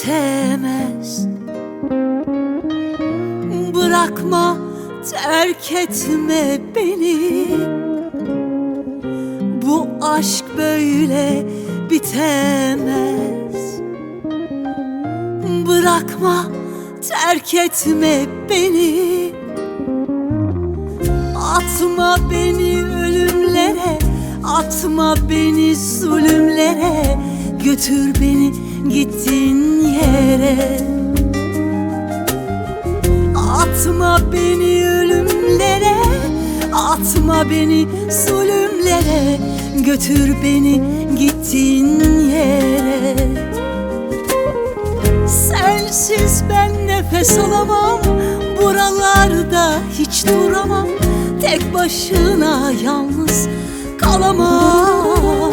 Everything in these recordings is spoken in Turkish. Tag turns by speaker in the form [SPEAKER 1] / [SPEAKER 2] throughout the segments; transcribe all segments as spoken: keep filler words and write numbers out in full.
[SPEAKER 1] bitemez. Bırakma, terk etme beni. Bu aşk böyle bitemez. Bırakma, terk etme beni. Atma beni ölümlere, atma beni zulümlere. Götür beni gittiğin yere. Atma beni ölümlere, atma beni zulümlere. Götür beni gittiğin yere. Sensiz ben nefes alamam, buralarda hiç duramam. Tek başına yalnız kalamam.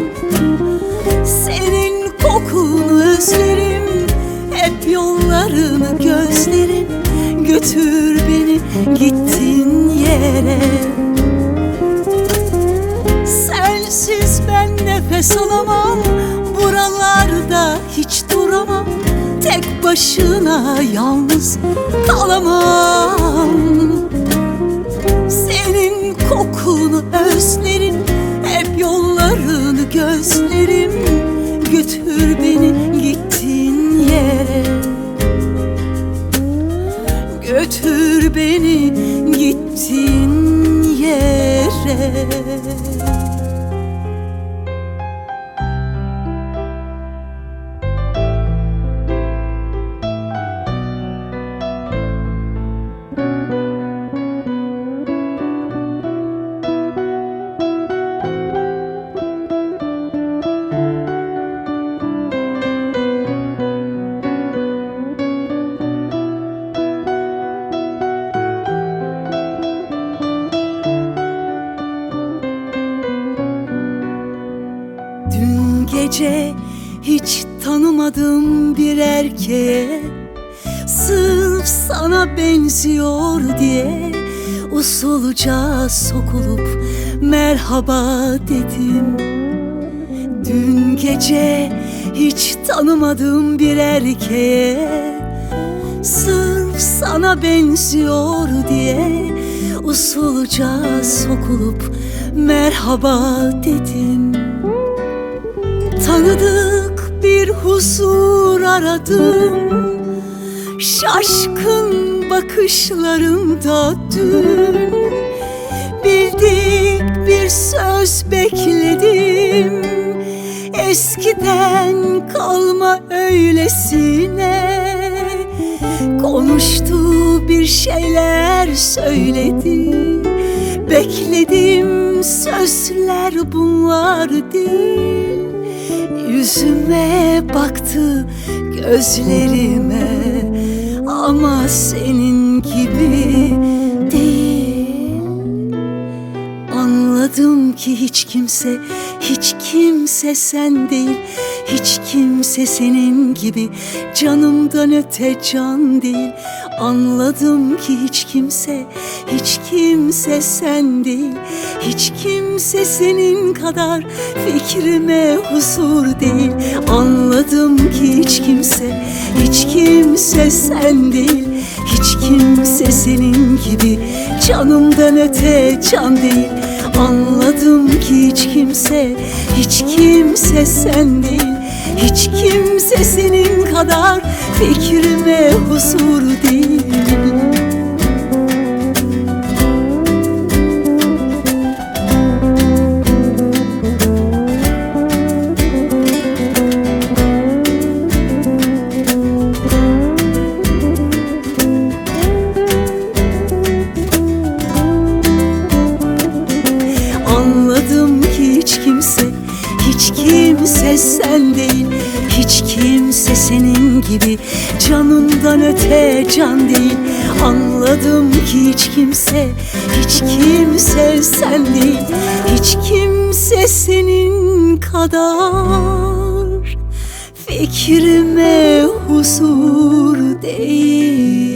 [SPEAKER 1] Senin kokunu özlerim, hep yollarını gözlerim. Götür beni gittiğin yere. Sensiz ben nefes alamam, buralarda hiç duramam. Tek başına yalnız kalamam. Senin kokunu özlerim, hep yollarını gözlerim. Götür beni gittiğin yere. Götür beni gittiğin yere. Dün gece hiç tanımadığım bir erkeğe, sırf sana benziyor diye usulca sokulup merhaba dedim. Dün gece hiç tanımadığım bir erkeğe, sırf sana benziyor diye usulca sokulup merhaba dedim. Tanıdık bir huzur aradım, şaşkın bakışlarımda dün. Bildik bir söz bekledim, eskiden kalma öylesine. Konuştu, bir şeyler söyledi, bekledim sözler bunlar değil. Yüzüme baktı, gözlerime, ama senin gibi değil. Anladım ki hiç kimse, hiç kimse sen değil. Hiç kimse senin gibi canımdan öte can değil. Anladım ki hiç kimse, hiç kimse sen değil. Hiç kimse senin kadar fikrime huzur değil. Anladım ki hiç kimse, hiç kimse sen değil. Hiç kimse senin gibi canımdan öte can değil. Anladım ki hiç kimse, hiç kimse sen değil. Hiç kimse senin kadar fikrime huzur değil. Anladım ki hiç kimse, hiç kimse sen değil. Hiç kimse senin gibi canından öte can değil. Anladım ki hiç kimse, hiç kimse sen değil. Hiç kimse senin kadar fikrime huzur değil.